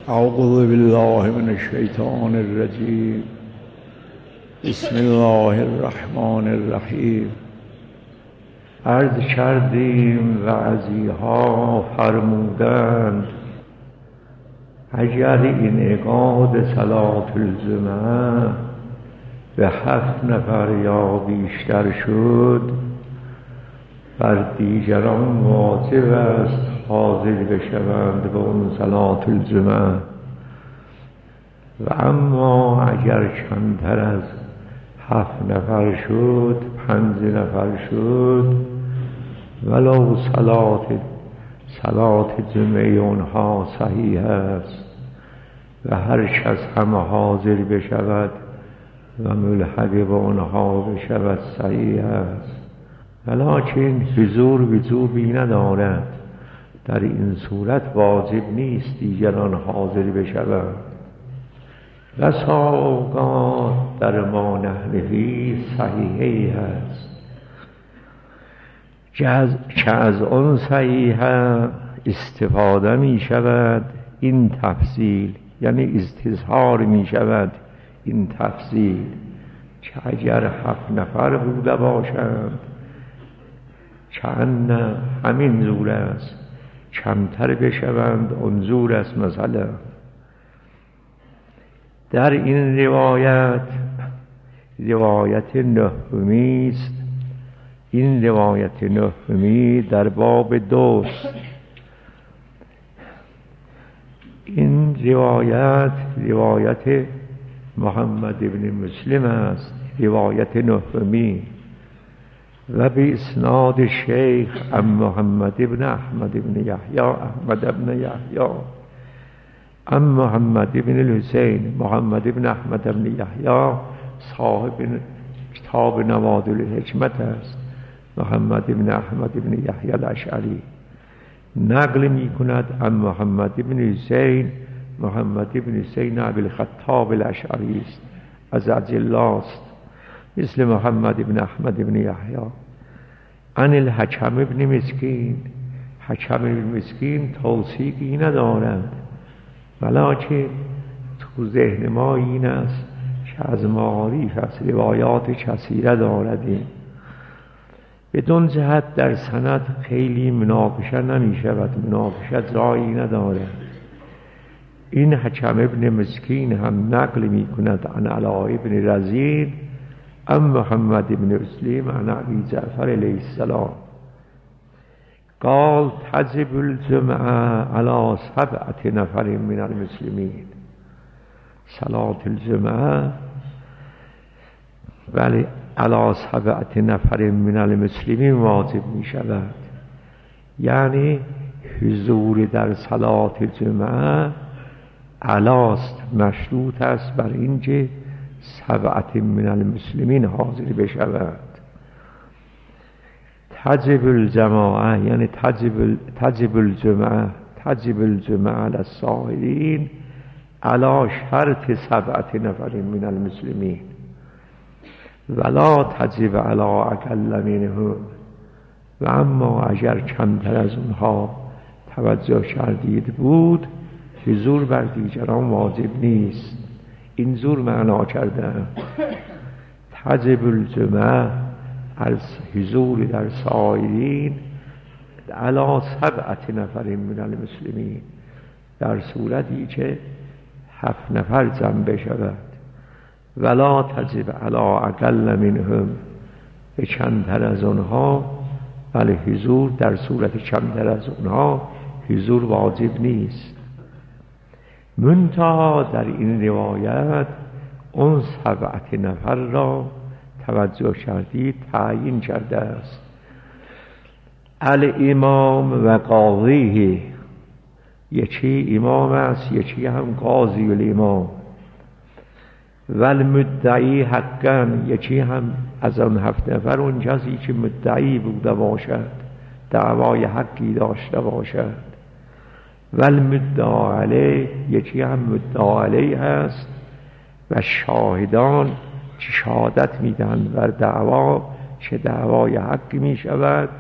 اعوذ بالله من الشیطان الرجیم. بسم الله الرحمن الرحیم. عرض کردیم وعظیها فرمودند اگر این عقاد صلاة الجمعه به 7 نفر یا بیشتر شد بر دیگران واجب است حاضر بشوند به اون صلاة الجمعه، و اما اگر کمتر از 7 نفر شد 5 نفر شد ولو صلاة جمعه اونها صحیح است و هر کس هم حاضر بشود و ملحق به اونها بشود صحیح است، ولکن حضور وجوبی ندارد. در این صورت واجب نیست دیگران حاضر بشوند. بسا اوقات در ما نحنفی صحیحی هست که از آن صحیحه استفاده می شود این تفصیل، یعنی استظهار می شود این تفصیل که اگر 7 نفر بوده باشند چند همین زور است، کمتر بشوند اون زور است. مثلا در این روایت نهمی است. این روایت نهمی در باب 2. این روایت محمد ابن مسلم است، روایت نهمی، و به اسناد شیخ ام محمد ابن احمد ابن یحیی ام محمد ابن الحسین محمد ابن احمد ابن یحیی صاحب کتاب نوادر الحکمت است. محمد ابن احمد ابن یحیی الاشعری نقل می کند ام محمد ابن حسین محمد ابن حسین ابی الخطاب الاشعری است، از اجلاست، مثل محمد ابن احمد ابن یحیی. عن الحکم ابن مسکین. حکم ابن مسکین توثیقی ندارد، ولکن تو ذهن ما این است که از معاریف از روایات کثیره داردیم. بدون جهت در سند خیلی مناقشه نمی شود، مناقشه جایی ندارد. این حکم ابن مسکین هم نقل می کند عن علاء ابن رزین ام محمد ابن مسلم عن ابی جعفر علیه السلام قال تجب الجمعه علی 7 نفر من المسلمین. صلاة الجمعه ولی علی 7 نفر من المسلمین واجب می شود، یعنی حضور در صلاة جمعه علاست، مشروط است بر اینکه 7 من المسلمین حاضر بشود. تجب الجماعه یعنی تجب الجمعه علی السائرین علی شرط 7 نفر من المسلمین ولا تجب علی اقل منهم، و اما اگر کمتر از اونها توجه کردید بود حضور بر دیگران واجب نیست. این زور معنا کردن. تجب الجمعه از حضور در سایرین علی 7 نفر من المسلمین، در صورتی که 7 نفر جمع بشود. ولا تجب علی اقل منهم، به کمتر از آنها، ولی حضور در صورت کمتر از آنها حضور واجب نیست. منتها در این روایت اون 7 نفر را توجه کردید تعیین کرده است. الامام و قاضیه، یکی امام است یکی هم قاضی الامام، و المدعی حقا، یکی هم از آن 7 نفر اون کسی که مدعی بوده باشد، دعوای حقی داشته باشد، و المدعا علیه، یکی هم مدعا علیه هست، و شاهدان که شهادت میدهند بر دعوا که دعوای حقی می شود.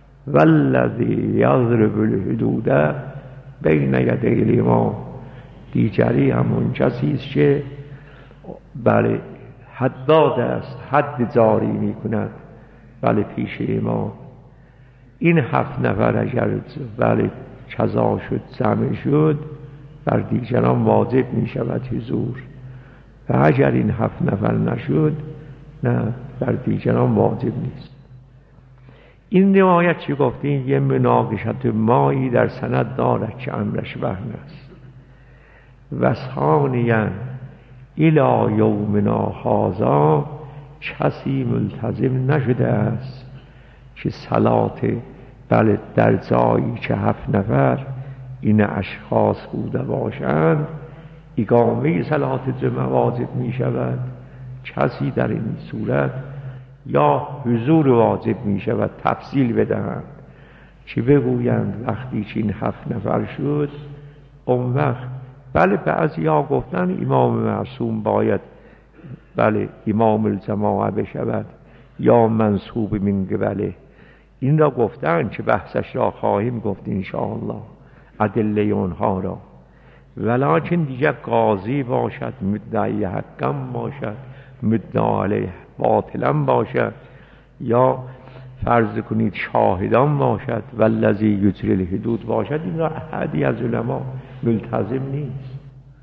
والذی یضرب الحدود بین یدی الامام، دیگری همون کسی است که بله حداد است، حد جاری می کند بله پیش امام. این 7 نفر اگر بله قضا شد جمع شد بر دیگران واجب می شود حضور، و اگر این 7 نفر نشد نه بر دیگران واجب نیست. این روایت چی گفتیم؟ یه مناقشت مایی در سند دارد که امرش وهن است. و ثانیاً الی یومنا هذا کسی ملتزم نشده است که صلات بله در جایی که 7 نفر این اشخاص بوده باشند اقامه صلات جمعه واجب می شود. کسی در این صورت یا حضور واجب می شود تفصیل بدهند که بگویند وقتی که این 7 نفر شد اون وقت بله بعضیا گفتن امام معصوم باید بله امام الجماعه بشود یا منصوب من قبله. این را گفتن که بحثش را خواهیم گفت انشاءالله ادله اونها را، ولکن دیگر قاضی باشد، مدعی حکم باشد، مدعی علیه باطلا باشد، یا فرض کنید شاهدان باشد والذی یجری الحدود باشد، این را احدی از علما ملتزم نیست.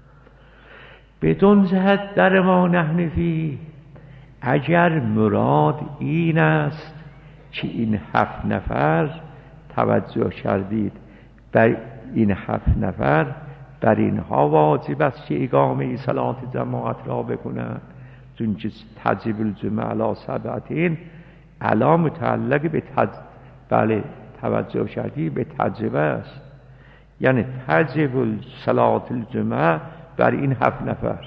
بدون جهت در ما نحن فی، اگر مراد این است که این 7 نفر توجه کردید بر این 7 نفر بر اینها واجب است که اقامه صلات جماعت را بکنند، چون که تجب الجمعه علی 7 علا متعلق به بله توجه کردید به تجربه است، یعنی تجب صلات الجمعه بر این 7 نفر.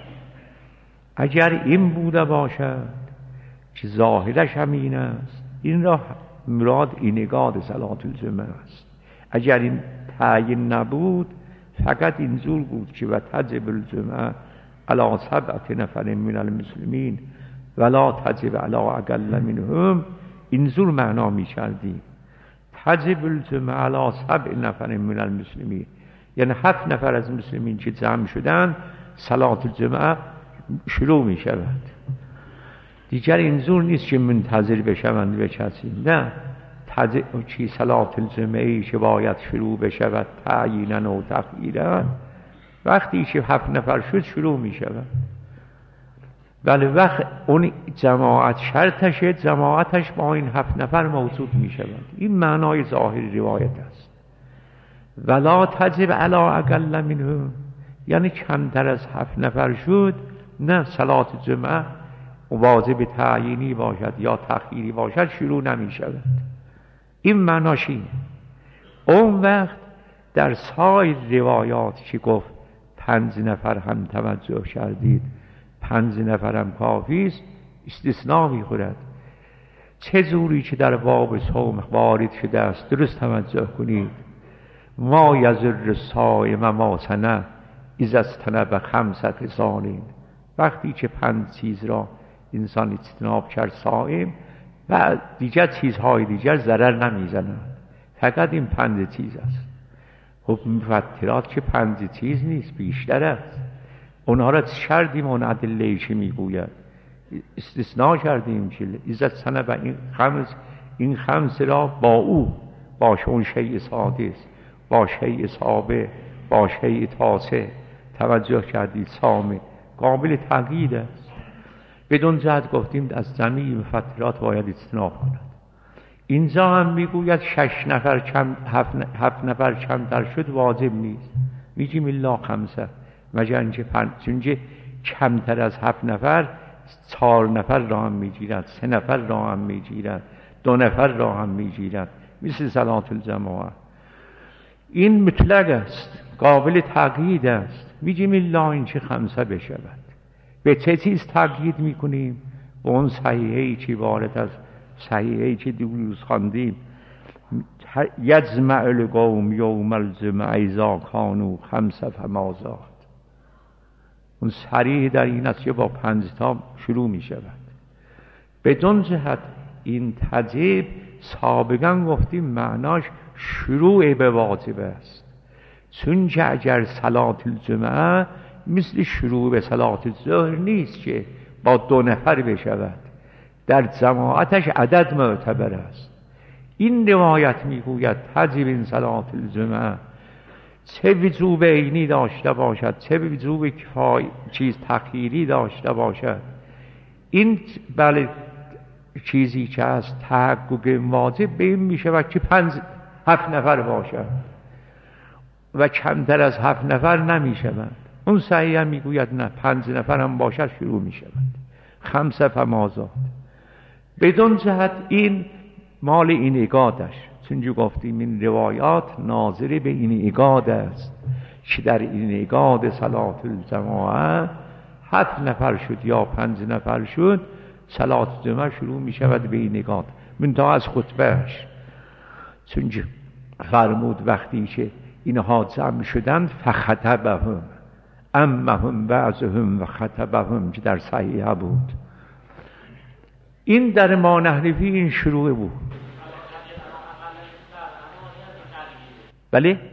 اگر این بوده باشد که ظاهرش همین است، این را مراد اینگاد صلات الجمعه است. اگر این تعیین نبود فقط اینجور بود که و تجب الجمعه علی 7 نفر من المسلمین ولا تجب علی اقل منهم، اینجور معنا می کردیم تجب الجمعه علی 7 نفر من المسلمین، یعنی 7 نفر از مسلمین که جمع شدن صلات الجمعه شروع می شود. دیگر اینجور نیست که منتظر بشوند به کسی، نه چی صلات الجمعه که باید شروع بشود تعیینا و تخییرا، وقتی که 7 نفر شد شروع می شود. ولی وقت اون جماعت شرطشه، جماعتش با این 7 نفر موجود می شود. این معنای ظاهر روایت است. ولا تجب علی اقل منهم، یعنی کمتر از 7 نفر شد نه صلات جمعه واجب تعیینی باشد یا تخییری باشد شروع نمی شود. این معناش اینه. اون وقت در سایر روایات که گفت 5 نفر هم توجه کردید 5 نفر هم کافی است، استثناء می خورد. چه جوری که در باب صوم وارد شده است درست توجه کنید. ما یضر الصائم ما صنع اذا اجتنب 5 صانین، وقتی که 5 چیز را انسان اجتناب کرد صائم و دیگر چیزهای دیگر ضرر نمیزنند، فقط این 5 چیز است. خب مفطرات که 5 چیز نیست بیشتر است، اونها را شردیم اون ادله که میگوید استثناء کردیم که عزت سنه و این 5 را با او باشه، اون شیء سادس با شیء سابع با شیء تاسع توجه کردید سامه قابل تقیید است. بدون جهت گفتیم از جمعی مفطرات باید اجتناب کند. اینجا هم میگوید 6 نفر کم 7 نفر کمتر شد واجب نیست، میگیم الا 5، مگر اینکه کمتر از 7 نفر 4 نفر را هم میگیرد، 3 نفر را هم میگیرد، 2 نفر را هم میگیرد، مثل صلات الجماعه. این مطلق است، قابل تقیید است، میگیم الا اینکه 5 بشود. به چه چیز تقیید میکنیم؟ به اون صحیحه‌ای که وارد از صحیحه‌ای که دیروز خواندیم یجمع القوم یوم الجمعه اذا کانوا 5 فما زاد. اون صریح در این است که با 5 تا شروع می شود. بدون جهت این تجیب سابقا گفتیم معناش شروع به واجب است، چون که اگر صلات الجمعه مثل شروع به صلات الظهر نیست که با 2 نفر بشود، در جماعتش عدد معتبر است. این روایت میگوید تجب صلات الجمعه چه وجوب عینی داشته باشد چه وجوب چیز تخییری داشته باشد، این بله چیزی که از تحقق واجب به این میشه و که 7 نفر باشد و کمتر از 7 نفر نمیشوند. اون صحیح هم میگوید نه 5 نفر هم باشد شروع میشود. 5 فمازاد بدون جهت این مال این ایقادش، چون گفتیم این روایات ناظر به این ایقاد است که در این ایقاد صلات الجماعه 7 نفر شد یا 5 نفر شد صلات جمعه شروع می شود به این ایقاد. منتها از خطبهش چون فرمود وقتی که اینها جمع شدند فخطبهم امهم بعضهم و خطبهم که در صحیحه بود. این در ما نحنفی این شروع بود. بله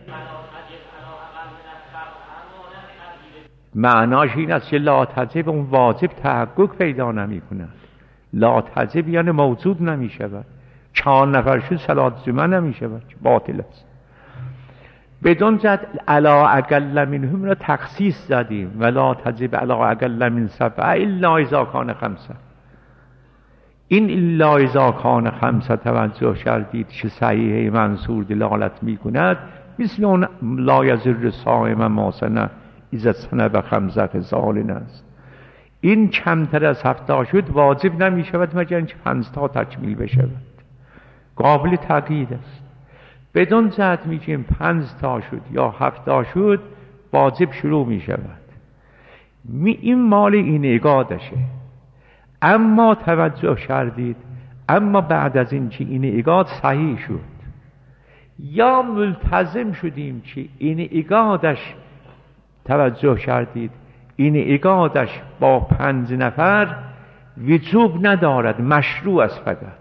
معناش این است که لا تجب اون واجب تحقق پیدا نمی کند. لا تجب یعنی موجود نمی شود. 4 نفر شد صلات جمعه نمی شود، باطل است. بدون جد علا اقل منهم را تخصیص زدیم ولا تجب علا اقل من 7 الا اذا کان 5. این الا اذا کان 5 توجه کردید که صحیح منصور دلالت می کند مثل اون لا یضر صائم ما سنه اذا سنه به 5 خصال است. این کمتر از 7 شد واجب نمی شود مگر اینکه 5 تا تکمیل بشود، قابل تقیید است. بدون جهت میگیم 5 تا شد یا 7 شد واجب شروع می شود. این مال این ایقادشه. اما توجه کردید اما بعد از این که این ایقاد صحیح شد یا ملتزم شدیم که این ایقادش توجه کردید این ایقادش با 5 نفر وجوب ندارد، مشروع است،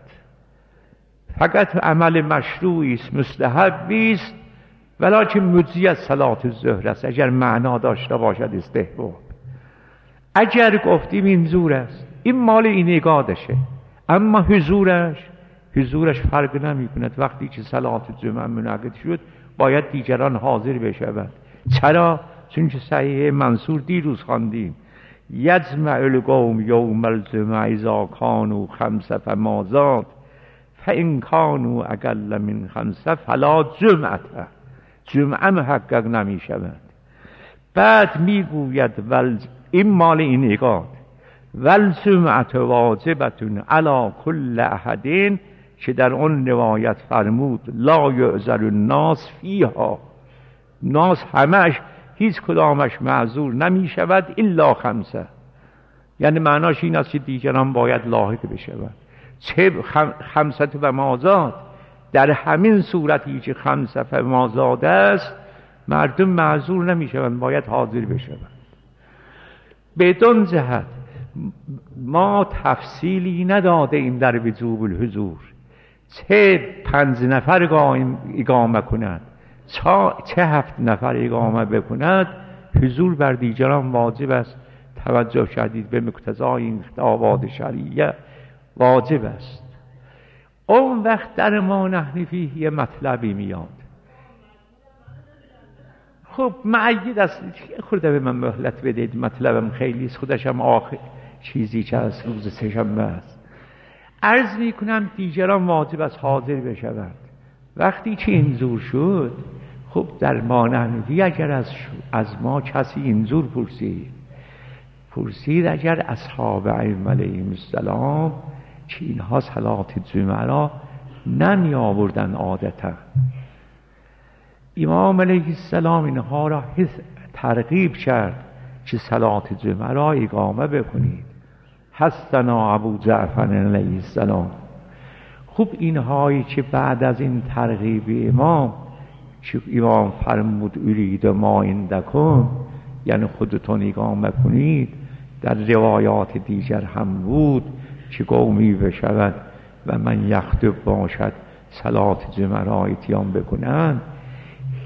فقط عمل مشروعی است، مستحبی است، ولکن مجزی از صلات الظهر است اگر معنا داشته باشد استحباب. اگر گفتیم این زور است این مال این ایقادشه، اما حضورش فرق نمی کند. وقتی که صلات جمعه منعقد شد باید دیگران حاضر بشوند. چرا؟ چون که صحیح منصور دیروز خواندیم یجمع القوم یوم الجمعه اذا کانوا 5 فمازاد فان کانوا اقل من 5 فلا جمعه، جمعه محقق نمی شود. بعد میگوید این مال این ایقاد والجمعه واجبتون علی کل احدین که در اون روایت فرمود لا یعذر الناس فیها، ناس همش هیچ کدامش معذور نمی شود الا 5. یعنی معناش این است که دیگران باید لاحق بشود. چه 5 فمازاد، در همین صورتی که 5 فمازاد است مردم معذور نمی شوند، باید حاضر بشوند. بدون جهت ما تفصیلی نداده ایم در وجوب الحضور، چه 5 نفر اقامه کند چه 7 نفر اقامه بکند، حضور بر دیگران واجب است. توجه شدید به مقتضای این خطابات شرعیه واجب است. اون وقت در ما نحنفی یه مطلبی میاد. خب معید است، خورده به من مهلت بدید، مطلبم خیلی است، خودشم آخر چیزی که از روز سه‌شنبه است. عرض می کنم دیگران واجب است حاضر بشوند. وقتی که این زور شد، خب در ما نحنفی اگر از ما کسی این زور پرسید اگر اصحاب ائمه علیهم السلام که اینها صلات جمعه را نمی آوردن عادتا، امام علیه السلام اینها را ترغیب کرد که صلات جمعه را اقامه بکنید. حسنا ابو جعفر علیه السلام. خوب اینهایی که بعد از این ترغیب امام که امام فرمود ارید ما عندکم، یعنی خودتون اقامه کنید، در روایات دیگر هم بود که قومی بشود و من یخطب باشد صلات جمعه را اتیان بکنند.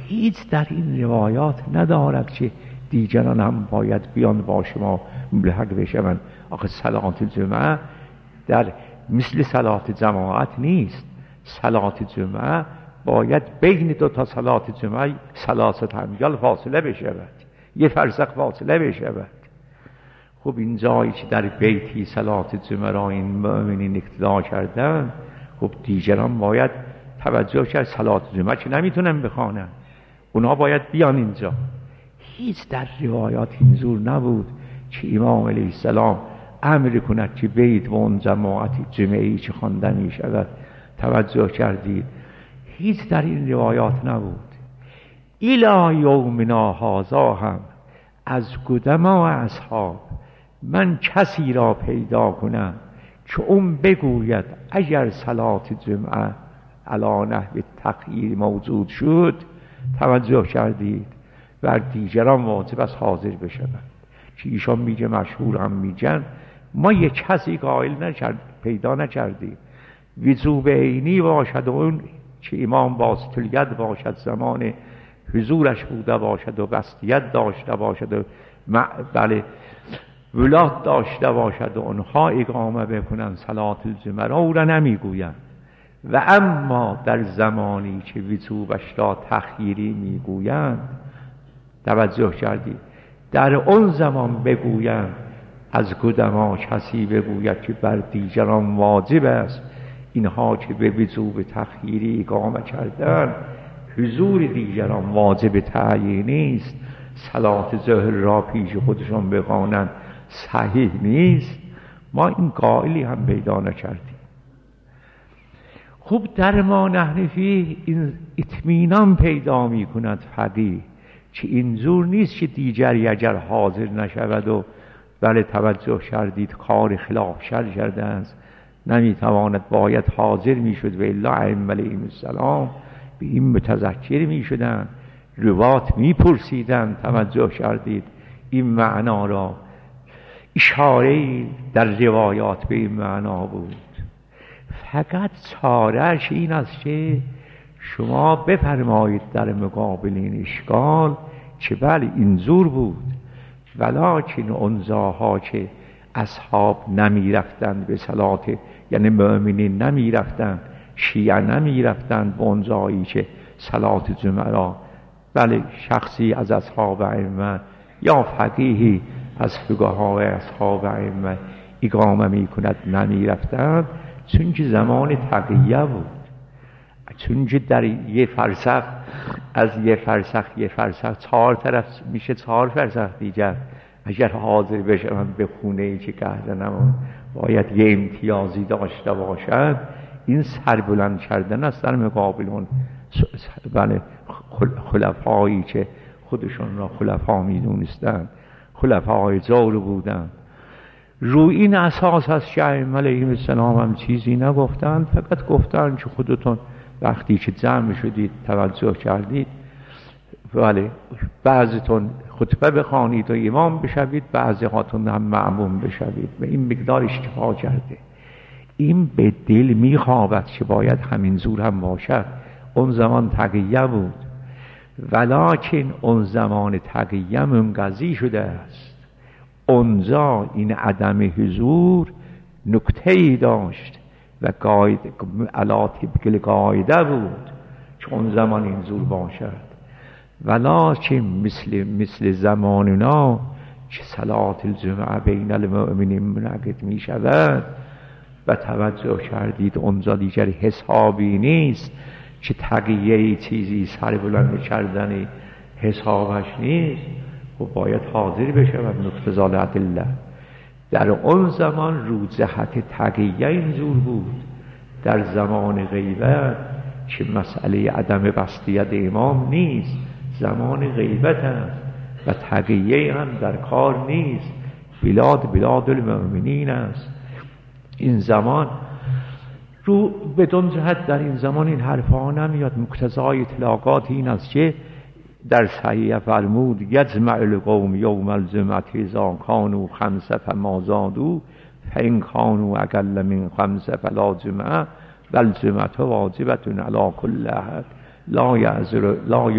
هیچ در این روایات ندارد که دیگران هم باید بیان با شما ملحق بشوند. آخه صلات جمعه در مثل صلات جماعت نیست. صلات جمعه باید بین دو تا صلات جمعه ثلاثه امیال فاصله بشود، یه فرسخ فاصله بشود. خب این جایی که در بیتی صلات جمعه را این مؤمنین اقتدا کردن، خب دیگران باید توجه کرد. صلات جمعه که نمیتونن بخوانن، اونا باید بیان اینجا. هیچ در روایات این زور نبود که امام علیه السلام امر کند که بیت و اون جماعتی جمعی که خوانده می شود. توجه کردید؟ هیچ در این روایات نبود. الی یومنا هذا هم از قدما اصحاب من کسی را پیدا کنم که اون بگوید اگر صلات جمعه علی نحو تغییر موجود شد، توجه کردید، بر دیگران واجب است حاضر بشوند. که ایشان میگه، مشهور هم میگن، ما یک کسی قائل پیدا نکردیم وجوب عینی باشد و اون که امام باسط الید باشد، زمان حضورش بوده باشد و بسطیت داشته باشد و بله ولات داشته باشد و اونها اقامه بکنن صلات الجمعه را، او را نمیگویند. و اما در زمانی که وجوبش را تخییری میگویند، توجه کردید، در اون زمان بگویند از قدما کسی بگوید که بر دیگران واجب است، اینها که به وجوب تخییری اقامه کردن، حضور دیگران واجب تعیینی است، صلات ظهر را پیش خودشان بخوانند صحیح نیست. ما این قائلی هم پیدا نکردیم. خوب در ما نحن فیه این اطمینان پیدا می کند فقیه که اینجور نیست که دیگری اگر حاضر نشود و بله توجه کردید کار خلاف شر کرده است نمیتواند، باید حاضر میشد و الا ائمه علیهم السلام به این متذکر میشدند، روات میپرسیدند. توجه کردید این معنا را، اشاره در روایات به این معنا بود. فقط چارهش این است که شما بفرمایید در مقابل این اشکال که بله اینجور بود، ولکن اون جاها که اصحاب نمی رفتند به صلات، یعنی مؤمنین نمی رفتند، شیعه نمی رفتند به اون جایی که صلات جمعه را بله شخصی از اصحاب ائمه یا فقیهی از فقهای اصحاب ائمه اقامه می کند، نمی رفتند، چون که زمان تقیه بود. چون که در یه فرسخ، از یه فرسخ 4 طرف میشه 4 فرسخ دیگر. اگر حاضر بشن به خونه ای که قهرنمون باید یه امتیازی داشته باشد، این سربلند کردن است در مقابل اون بله خلفایی که خودشون را خلفا میدونستند، خلفای جور بودند. روی این اساس است که ائمه علیهم السلام هم چیزی نگفتند، فقط گفتند که خودتون وقتی که جمع شدید توجه کردید بله بعضیتون خطبه بخوانید و امام بشوید، بعضی هاتون هم مأموم بشوید. و این مقدار اشتفا کرده. این به دل میخوابد که باید همین زور هم باشد. اون زمان تقیه بود، ولکن اون زمان تقیه منقضی شده است. اونجا این عدم حضور نکته‌ای داشت و علا طبق قاعده بود که اون زمان این زور باشد. ولکن مثل زماننا که صلات الجمعه بین المؤمنین منعقد می شود و توجه کردید اونجا دیگر حسابی نیست که تقیه چیزی سر بلند کردن حسابش نیست، و باید حاضر بشود مقتضی الادله. در اون زمان رو جهت تقیه اینجور بود. در زمان غیبت که مسئله عدم بسطیت امام نیست، زمان غیبت است و تقیه هم در کار نیست. بلاد المؤمنین است. این زمان رو بدون جهت در این زمان این حرفا نمیاد. مقتضای اطلاقات این است که در صحیح فرمود یجمع القوم یوم الجمعه اذا کانوا 5 فما زادوا فان کانوا اقل من 5 فلا جمعه والجمعه واجبه علی کل احد لا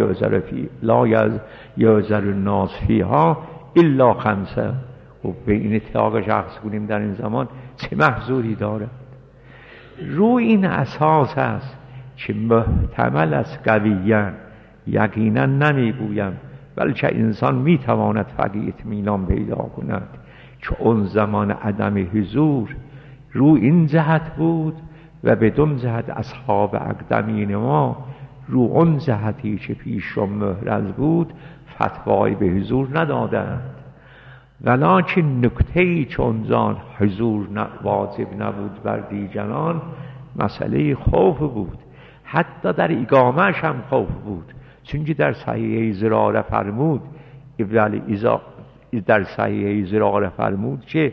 یعذر الناس فیها الا خمسه. و به این اطلاق شخص کنیم در این زمان چه محظوری دارد؟ روی این اساس است که محتمل است قویاً، یقینا نمیگویم، بلکه انسان میتواند فقط اطمینان پیدا کند که اون زمان عدم حضور روی این جهت بود و بدون جهت اصحاب اقدمین ما رو اون جهتی که پیش رو محرز بود فتوای به حضور ندادند. ولکن نکته‌ای چون زان حضور واجب نبود بر دیگران مسئله خوف بود، حتی در اقامه‌اش هم خوف بود، چون که در صحیح زراره فرمود در صحیح زراره فرمود که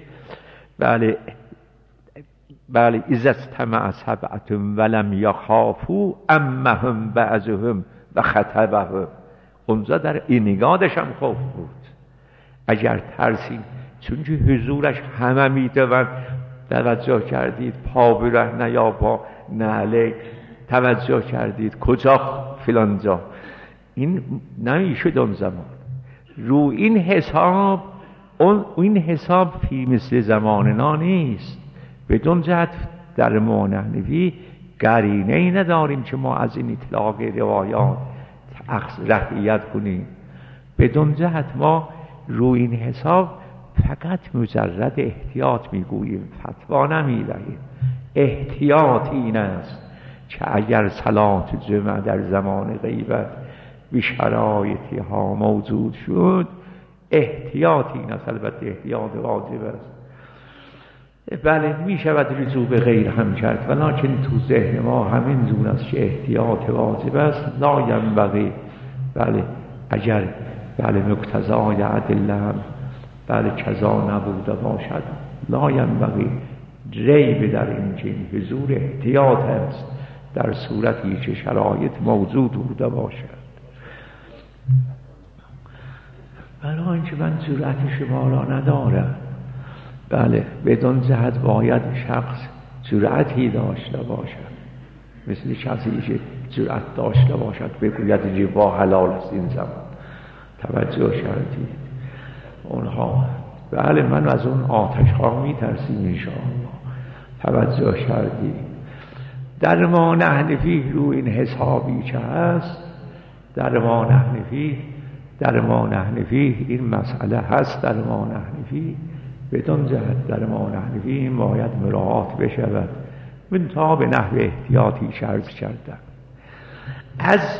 بله اذا استمع سبعة ولم یخافوا امهم بعضهم و خطبهم. اونجا در اینگادش هم خوف بود. اگر ترسید، چون که حضورش همه میدوند، توجه کردید پا برهنه یا پا نعله، توجه کردید کجا فلانجا، این نمیشد اون زمان. رو این حساب این حساب فی مثل زماننا نیست. بدون جهت در ما نحنفی قرینه ای نداریم که ما از این اطلاق روایات رفعیت کنیم. بدون جهت ما روی این حساب فقط مجرد احتیاط میگوییم، فتوا نمیدهیم. احتیاط این است که اگر صلات جمعه در زمان غیبت به شرایطی ها موجود شد، احتیاط این است. البته احتیاط واجب است، بله می شود رجوع به غیر هم کرد، ولکن تو ذهن ما همین زون است که احتیاط واجب است. لا ینبغی، بله اگر مقتضای ادله هم کذا نبوده باشد، لا ینبغی ریب در این که این حضور احتیاط است در صورتی که شرایط موجود بوده باشد. برای اینکه من جرأت شما را ندارم، بله بدون جهت باید شخص جرأتی داشته باشد، مثل کسی که جرأت داشته باشد بگوید ربا حلال است این زمان. توجه کردید اونها، بله من از اون آتش ها میترسیم انشاءالله. توجه کردید در ما نحنفی رو این حسابی که هست، در ما نحنفی این مسئله هست. در ما نحنفی بدون جهت در ما نحنفی این باید مراعات بشود، من تا به نحو احتیاطی شرط کردن. از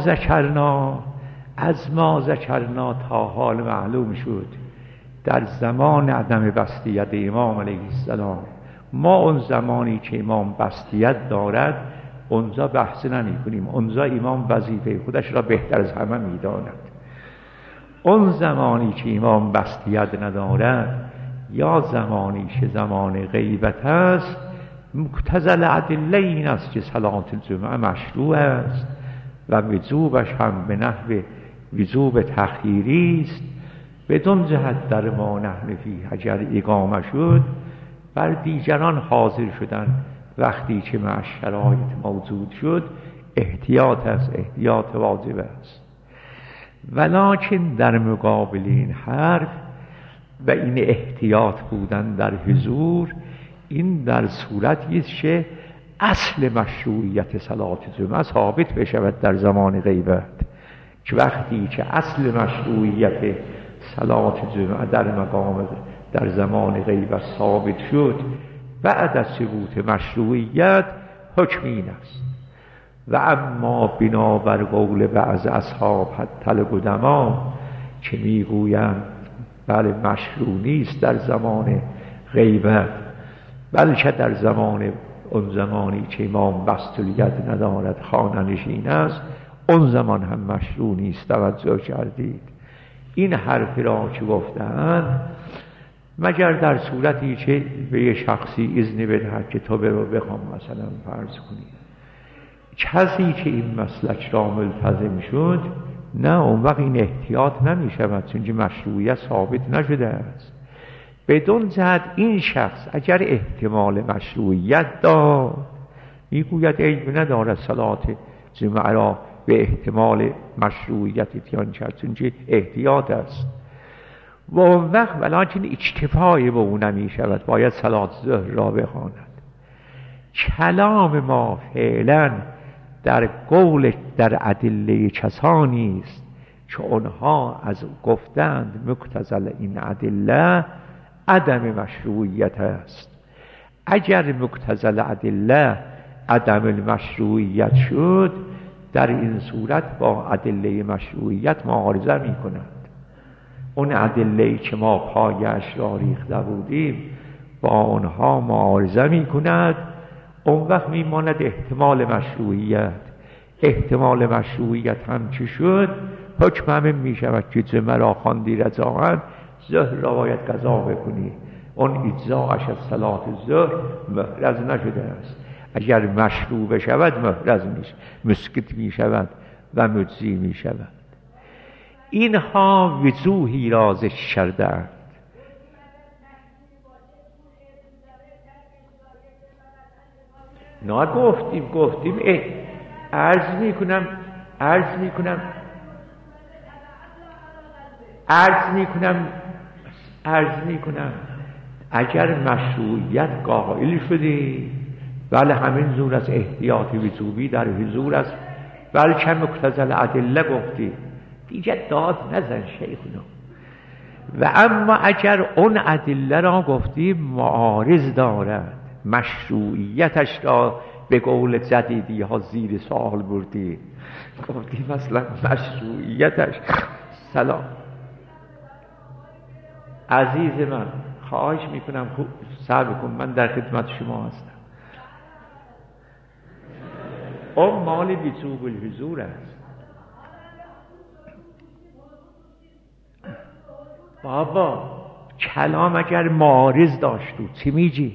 ما ذکرنا تا حال معلوم شد در زمان عدم بستیت امام علیه السلام، ما اون زمانی که امام بستیت دارد اونجا بحث نمی کنیم، اونجا امام وظیفه خودش را بهتر از همه میداند. اون زمانی که امام بستیت ندارد یا زمانی که زمان غیبت است، مقتضی الادله این است که صلات الجمعه مشروع است و وجوبش هم به نحو وجوب تخییری است. بدون جهت در ما نحنفی اگر اقامه شد بر دیگران حاضر شدن، وقتی که مع شرایط موجود شد احتیاط است، احتیاط واجب است. ولکن در مقابل این حرف و این احتیاط بودن در حضور، این در صورتی است که اصل مشروعیت صلات جمعه ثابت بشود در زمان غیبت، که وقتی که اصل مشروعیت صلات جمعه در زمان غیبت ثابت شد، بعد از ثبوت مشروعیت حکم این است. و اما بنابر قول بعض اصحاب حتی القدما که میگویند بله مشروع نیست در زمان غیبت، بلکه در اون زمانی که امام بستولیت ندارد خانه نشین است، اون زمان هم مشروع نیست. توجه کردید این حرف را که گفتند، مگر در صورتی که به یه شخصی اذن بدهد که تو برو بخوام مثلا فرض کنید، کسی که این مسلک را ملتزم شد، نه اون وقت این احتیاط نمی شود، چون که مشروعیت ثابت نشده است. بدون جهت این شخص اگر احتمال مشروعیت داد، میگوید عیب ندارد صلات جمعه را به احتمال مشروعیت اتیان چون چه احتیاط است. و اون وقت ولکن اکتفای به او نمی شود، باید صلات ظهر را بخواند. کلام ما فعلا در قول در ادله کسانی است که آنها از گفتند مقتضی این ادله عدم مشروعیت است. اگر مقتضی ادله عدم المشروعیت شد، در این صورت با ادله مشروعیت معارضه می کند. اون ادله‌ای که ما پایش را ریخته بودیم با آنها معارضه می کند. اون وقت می ماند احتمال مشروعیت. احتمال مشروعیت هم چی شد؟ حکم همین می شود که جمعه را خواندی رضاعاً، ظهر را باید قضا بکنی. اون اجزاءش از صلات ظهر محرز نشده است. اگر مشروع بشود محرز میشه، مسکت می شود و مجزی می شود. اینها وضوحی را ذکر کردند. نه گفتیم عرض میکنم اگر مشروعیت قائل شدی، بله همین زور از احتیاط وجوبی در حضور است، بلکه مقتضی الادله گفتی، دیگه داد نزن شیخنا. و اما اگر اون ادله را گفتی معارض دارد، مشروعیتش را به قول جدیدی ها زیر سوال بردی، گفتی مثلا مشروعیتش سلام. عزیز من خواهش میکنم خوب صبر کن، من در خدمت شما هستم. اون مال وجوب الحضور است. بابا کلام اگر معارض داشت تو چی میگی؟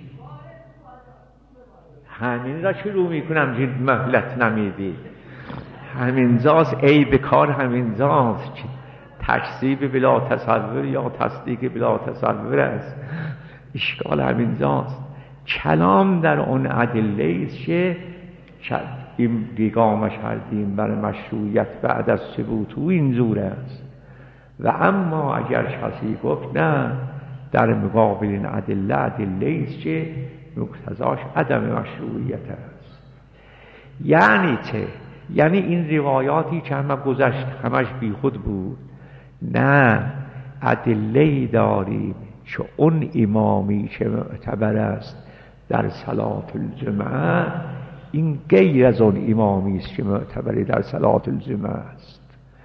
همین را شروع میکنم که مهلت نمیدی. همینجاست عیب کار، همینجاست که تکذیب بلا تصور یا تصدیق بلا تصور است. اشکال همینجاست. کلام در اون ادله است که این دیگام شردیم بر مشروعیت بعد از ثبوت او اینجور است. و اما اگر کسی گفت نه، در مقابل این ادله است که مقتضاش عدم مشروعیت است. یعنی چه؟ یعنی این روایاتی که همه گذشت همش بی خود بود؟ نه، ادله‌ای داریم که اون امامی که معتبر است در صلات الجمعه، این غیر از اون امامی است که معتبری در صلات الجمعه است.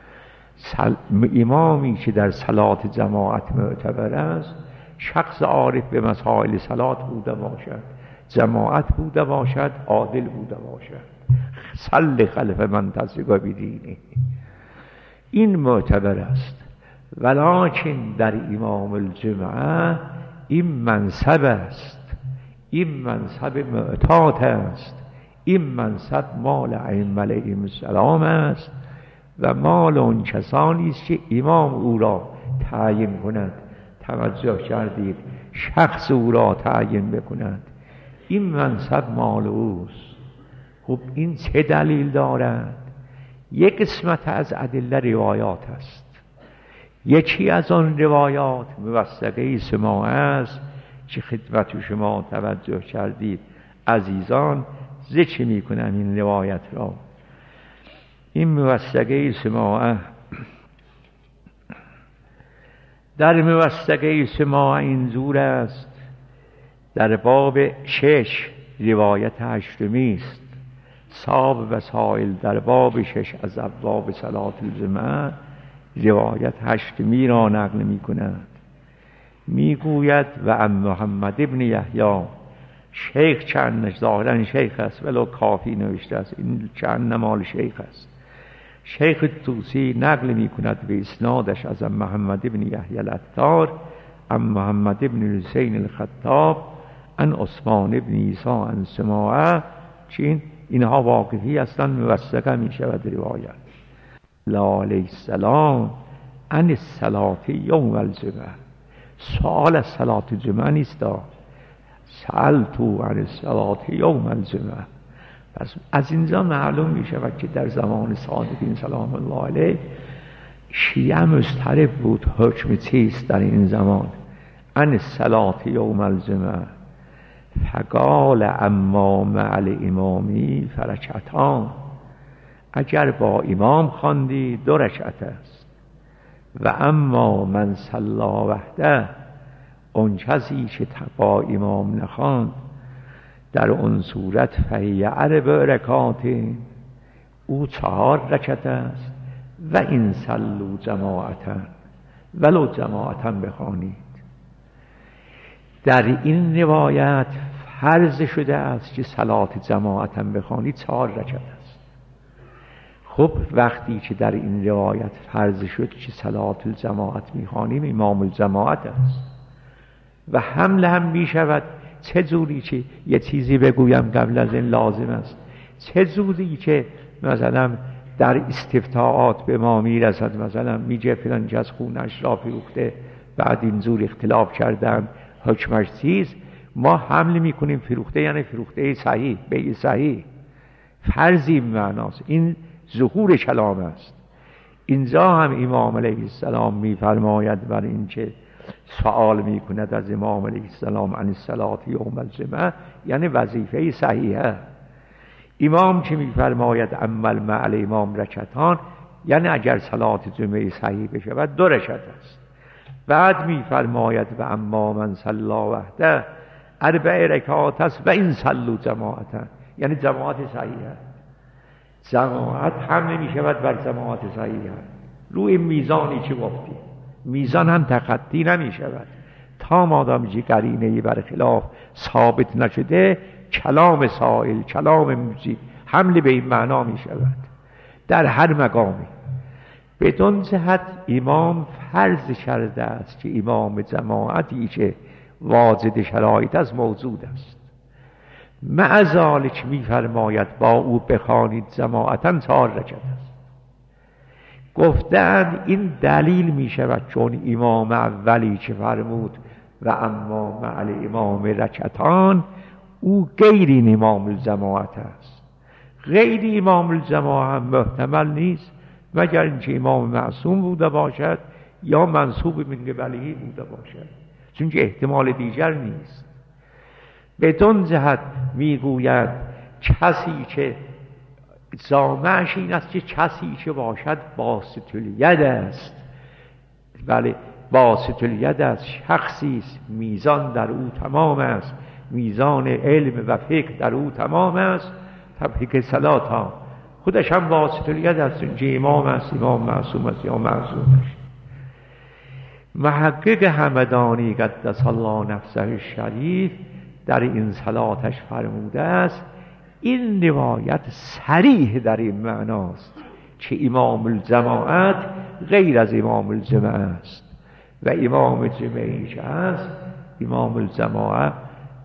امامی که در صلات جماعت معتبر است، شخص عارف به مسائل صلات بوده باشد، جماعت بوده باشد، عادل بوده باشد. صل خلف من تصدیق بدینی، این معتبر است. ولکن در امام الجمعه این منصب است، این منصب معتاد است، این منصب مال ائمه علیهم السلام است و مال اون کسانی است که امام او را تعیین کند. توجه کردید؟ شخص او را تعیین بکند، این منصب مال اوست. خب این چه دلیل دارد؟ یک قسمت از ادله روایات است. یکی از آن روایات موثقه سماع است که خدمت شما توجه کردید عزیزان. ذکر میکنم این روایت را. این موثقه سماع، در موثقه سماع اینجور است، در باب 6 روایت 8 است. صاحب وسائل در باب 6 از ابواب صلات الجمعه روایت 8 را نقل می کند. می گوید و عن محمد ابن یحیی، شیخ چند ظاهرا شیخ است ولو کافی نوشته است، این چند مال شیخ است. شیخ طوسی نقل می کند به اسنادش از محمد ابن یحیی العطار عن محمد ابن حسین الخطاب عن عثمان ابن عیسی عن سماعه، چین اینها واقعی هستند، موثقه می شود روایت. علیه السلام عن الصلاة یوم الجمعه، سؤال از صلات جمعه نیست، سألتو عن الصلاة یوم الجمعه پس از اینجا معلوم می شود که در زمان صادقین سلام الله علیه شیعه مضطرب بود حکم چیست در این زمان. عن الصلاة یوم الجمعه فقال اما مع الامامی فرکعتان، اگر با امام خواندی 2 رکعت است. و اما من صلی وحده، اون کسی که با امام نخواند در اون صورت فهی 4 رکعات، او 4 رکعت است. و این صلوا جماعتا، ولو جماعتا بخوانید. در این روایت فرض شده است که صلات جماعتا بخوانید 4 رکعت است. خب وقتی که در این روایت فرض شد که صلات الجماعت میخوانیم، امام الجماعت است و حمل هم میشود. چه جوری که یه چیزی بگویم قبل از این لازم است، چه جوری که مثلا در استفتاءات به ما میرسد، مثلا میگه فلان کس خونش را فروخته، بعد اینجور اختلاف کردن حکمش چیز، ما حمل میکنیم فروخته یعنی فروخته صحیح، بیع صحیح، فرضی معناست. این ظهور کلام است. اینجا هم امام علیه السلام میفرماید بر این که سوال میکند از امام علیه السلام عن الصلاة یوم الجمعه، یعنی وظیفه صحیحه. امام که میفرماید عمل مع الامام رکعتان، یعنی اگر صلات جمعه صحیح بشود 2 رکعت است. بعد میفرماید و اما من صلی وحده 4 رکعات است و این صلوا جماعتا، یعنی جماعت صحیحه. جماعت هم نمیشود بر جماعت صحیحه. روی میزانی که گفتی، میزان هم تخطی نمیشود تا مادام که قرینه‌ای برخلاف ثابت نشده. کلام سائل، کلام موجی حمل به این معنا می شود در هر مقامی. بدون جهت امام فرض کرده است که امام جماعتی که واجد شرایط است موجود است. مع ذلک می فرماید با او بخوانید جماعتا 4 رکعت است. گفتند این دلیل می شود چون امام اولی که فرمود و اما مع الامام رکعتان، او غیر این امام الجماعت است. غیر امام الجماعت هم محتمل نیست مگر اینکه امام معصوم بوده باشد یا منصوب من قبله بوده باشد، چون که احتمال دیگر نیست. بدون جهت میگوید کسی که جامعش این است که کسی که باشد باسط الید است. بله، باسط الید است، شخصی است میزان در او تمام است، میزان علم و فکر در او تمام است. تبریک صلات ها خودش هم واسط الید است، اینجا امام است، امام معصوم است یا معصوم است. محقق همدانی قدس الله نفسه الشریف در این صلاتش فرموده است این روایت صریح در این معناست که امام الجماعت غیر از امام الجمعه است و امام جمعی که است امام الجماعه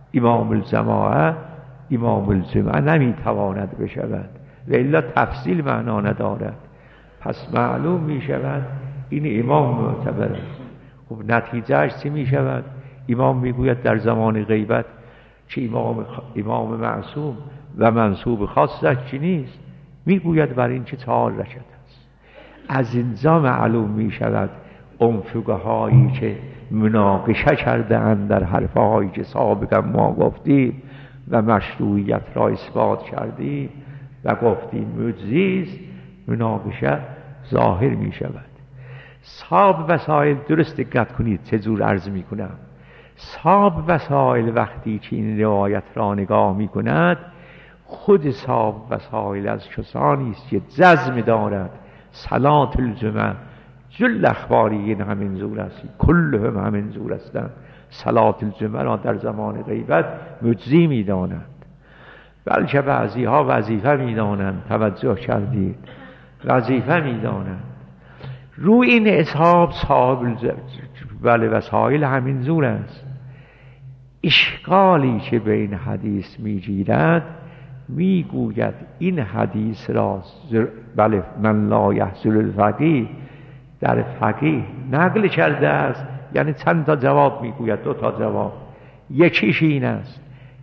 امام الجمعه نمیتواند بشود و الا تفصیل معنا ندارد. پس معلوم می شود این امام معتبر است. خب نتیجهش چی می شود؟ امام میگوید در زمان غیبت که امام معصوم و منصوب خاصش چی نیست، میگوید بر این که 4 رکعت است. از اینجا معلوم می شود اون فقهایی که مناقشه کرده اند در حرفهایی که سابقا ما گفتیم و مشروعیت را اثبات کردیم و گفتیم مجزیست، مناقشه ظاهر می شود. صاحب وسائل درست دقت کنید چه جور عرض می کنم. صاحب وسائل وقتی که این روایت را نگاه می کند، خود صاحب وسائل از کسانی است که جزم دارد صلات الجمعه جل اخباریین همین زور است، کلهم همین زور هستند. صلات الجمعه را در زمان غیبت مجزی می دانند، بلکه بعضی ها وظیفه می دانند. توجه کردید؟ وظیفه می دانند. روی این اصحاب صاحب وسائل همین زور است. اشکالی که به این حدیث می گیرد، می گوید این حدیث را بله من لا یحصل الفقیه در فقیه نقل کرده است. یعنی چند تا جواب می گوید، 2 تا جواب. یکیش این است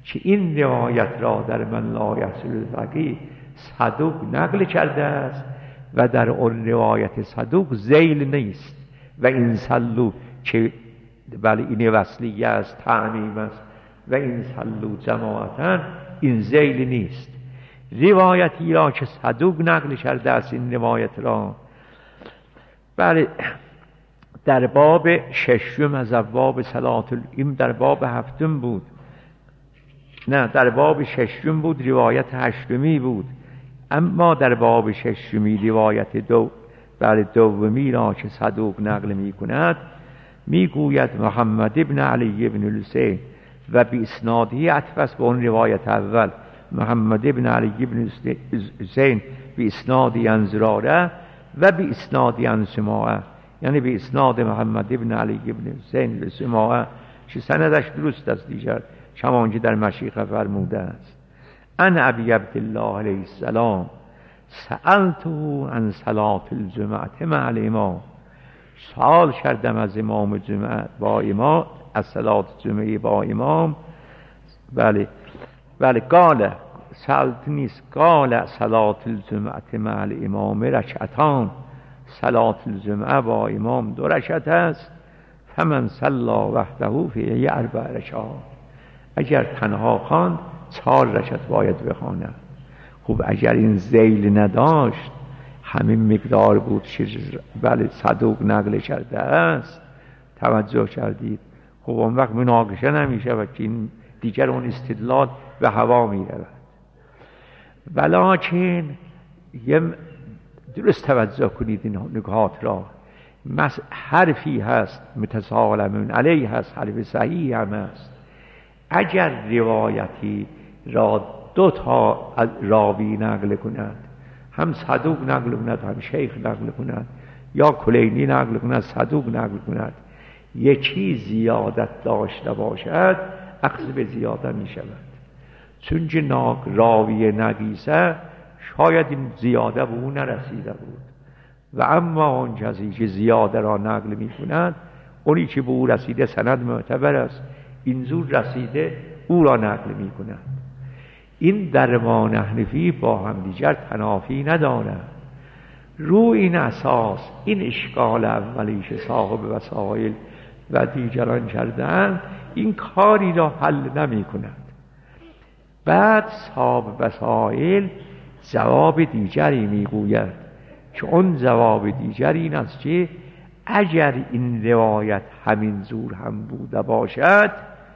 که این روایت را در من لا یحصل الفقیه صدوق نقل کرده است و در اون روایت صدوق ذیل نیست و این سلو که بله این وصلیه است، تعمیم است و این سلو جماعتن، این ذیل نیست. روایتی را که صدوق نقل کرده است این روایت را، بله در باب ششم از ابواب صلاة این در باب هفتم بود، نه در باب ششم بود، روایت هشتمی بود، اما در باب ششمی روایت دومی را که صدوق نقل می کند می گوید محمد ابن علی ابن الحسین و بی اسنادی عطف به اون روایت اول، محمد ابن علی ابن حسین بی اسنادی عن زراره و بی اسنادی عن سماعه، یعنی بی اسناد محمد ابن علی ابن حسین به سماعه که سندش درست است دیگر چنانکه در مشیخه فرموده است. ان ابی عبدالله علیه السلام سألته عن صلاة الجمعه مع الامام، سوال کردم از امام جمعه با امام، از صلاة جمعه با امام. بله قال سألت نیست، قال صلاة الجمعه مع الامام رکعتان، صلاة الجمعه با امام 2 رکعت است. فمن صلا وحده فی 4 رکعات، اگر تنها خواند 4 رکعت باید بخواند. خب اگر این ذیل نداشت همین مقدار بود که بله صدوق نقل کرده است، توجه کردید؟ خب اون وقت مناقشه نمیشه و که این دیگر اون استدلال به هوا می رود. ولکن درست توجه کنید این نکات را، حرفی هست متسالمون علیه هست، حرف صحیح هم است. اگر روایتی را 2 راوی نقل کند، هم صدوق نقل کند هم شیخ نقل کند، یا کلینی نقل کند صدوق نقل کند، یکی زیادت داشته باشد اخذ به زیاده می شود، چون که راوی نقیصه شاید این زیاده به او نرسیده بود و اما اون کسی که زیاده را نقل می کند اونی که به او رسیده سند معتبر است، این زور رسیده او را نقل می کند. این در ما حنفی با هم دیگر تنافی ندارد. روی این اساس این اشکال اولیش صاحب وسائل و دیگران کردن این کاری را حل نمی کند. بعد صاحب وسائل جواب دیگری می گوید که اون جواب دیگر این است که اگر این روایت همین زور هم بوده باشد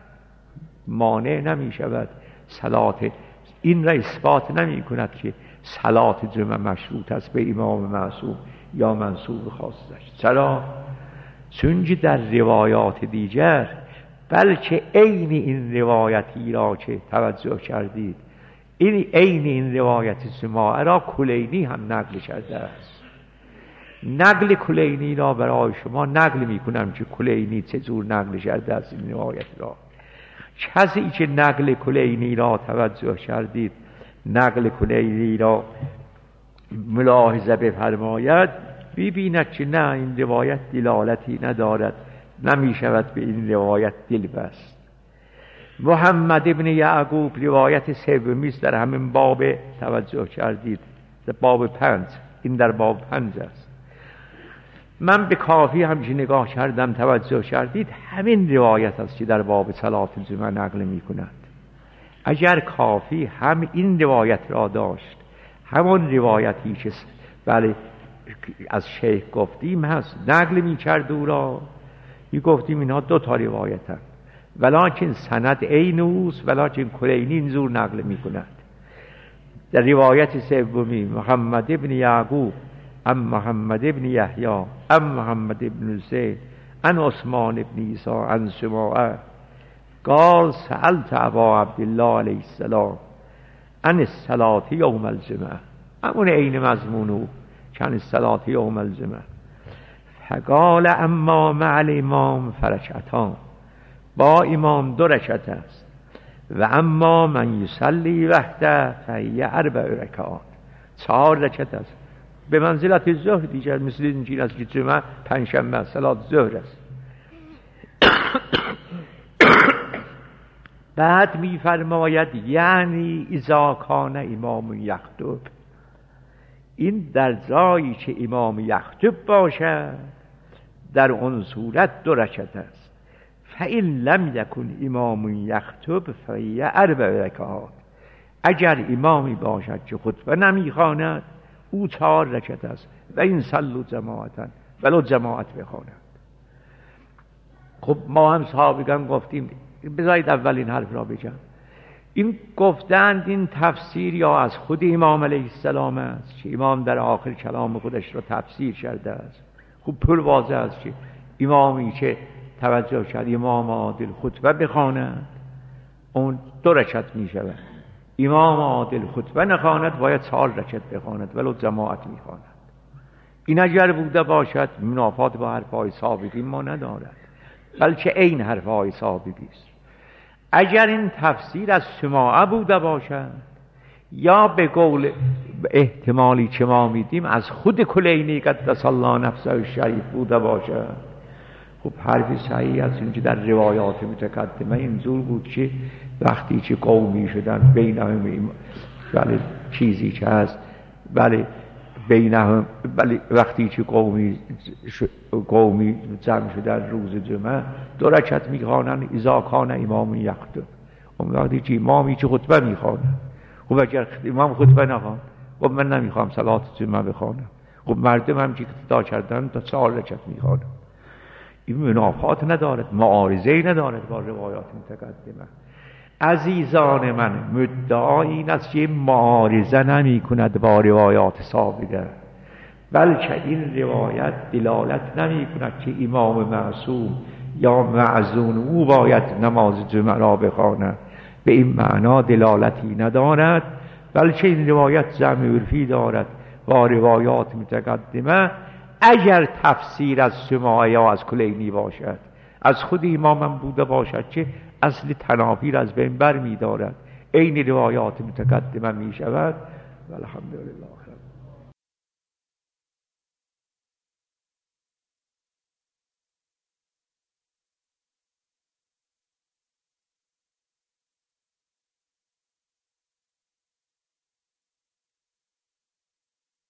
مانع نمی شود صلات این را اثبات نمی کند که صلات جمعه مشروط است به امام معصوم یا منصوب خاصش. چرا؟ چون در روایات دیگر بلکه عین این روایتی را که توجه کردید، این عین این روایت سماعه را کلینی هم نقل کرده است. نقل کلینی را برای شما نقل می کنم که کلینی چطور نقل کرده است این روایت را. کسی که نقل کلینی را توجه کردید، نقل کلینی را ملاحظه بفرماید، ببیند که نه این روایت دلالتی ندارد، نمی شود به این روایت دل بست. محمد ابن یعقوب روایت سومی است در همین باب، توجه کردید در باب 5، این در باب 5 است. من به کافی همچه نگاه کردم، توجه کردید همین روایت است که در باب صلاة الجمعه نقل می کند. اگر کافی هم این روایت را داشت، همون روایتی که بله از شیخ گفتیم هست نقل می کرد او را، می گفتیم اینها 2 روایت هست ولکن سند عین اوست، ولکن کلینی اینجور نقل می کند. در روایت سومی محمد ابن یعقوب ام محمد ابن یحیی ام محمد ابن حسین ان عثمان ابن عیسی عن سماعه قال سألت ابا عبدالله علیه السلام عن الصلاة یوم الجمعه، همون عین مضمونو کن الصلاة یوم الجمعه، فقال اما مع الامام فرکعتان، با امام 2 رکعت است، و اما من یصلی وحده فهی 4 رکعات، 4 رکعت است، به منزلت ظهر دیگر، مثل این است که جمعه پنجشنبه صلات ظهر است. بعد میفرماید یعنی اذا کان امام یخطب، این در جایی که امام یخطب باشد در اون صورت 2 رکعت است. فإن لم یکن امام یخطب فهی 4 رکعات، اگر امامی باشد که خطبه نمیخواند او 4 رکعت است. و این صلوا جماعتا، ولو جماعت بخواند. خب ما هم سابقا گفتیم، بذارید اول این حرف را بگم. این گفتند این تفسیر یا از خود امام علیه السلام است که امام در آخر کلام خودش را تفسیر کرده است. خوب پر واضح است که امامی که توجه کرد امام عادل خطبه بخواند اون 2 رکعت می شود. امام عادل خطبه نخواند باید 4 رکعت بخواند ولو جماعت می خواند. این اگر بوده باشد منافات با حرفهای سابقین ما ندارد، بلکه این حرفهای سابقی است. اگر این تفسیر از سماعه بوده باشد یا به قول احتمالی که ما میدیم از خود کلینی قدس الله نفسه الشریف بوده باشد، خب حرف صحیح است. اینجا در روایات متقدمه اینجور بود که وقتی که قومی شدن بینهم، بله چیزی که هست، بله بینهم، بله وقتی که قومی جمع شدن روز جمعه 2 رکعت میخوانند اذا کان امام یخطب. اون وقتی که امامی که خطبه میخوانند، خب اگر امام خطبه نخواند خب من نمیخوام صلات جمعه بخوانم، خب مردم هم که اقتدا کردن تا 4 رکعت میخوانند. این منافات ندارد، معارضه‌ای ندارد با روایات متقدمه. عزیزان من، مدعا این است که معارضه نمی کند با روایات سابقه، بلکه این روایت دلالت نمی کند که امام معصوم یا معزون او باید نماز جمعه را بخواند. به این معنا دلالتی ندارد، بلکه این روایت جمع عرفی دارد با روایات متقدمه. اگر تفسیر از سماعه یا از کلینی باشد، از خود امام هم بوده باشد که اصل تنافیر از بین بر می دارد، این روایات متقدمه می شود. والحمدلله.